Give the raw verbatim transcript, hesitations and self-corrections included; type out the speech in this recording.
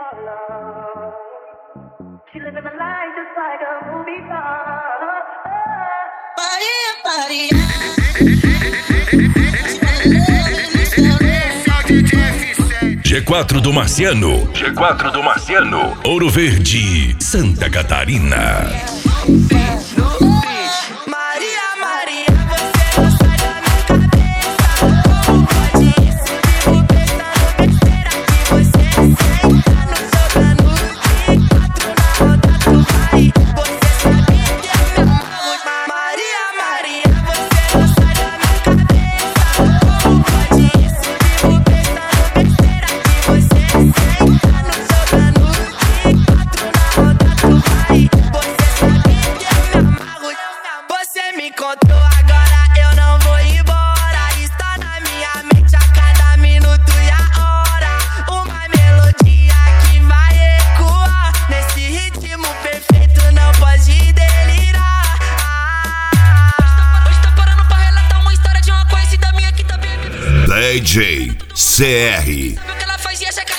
G quatro do Marciano, G quatro do Marciano, Ouro Verde, Santa Catarina. D J C R. O que ela fazia, já que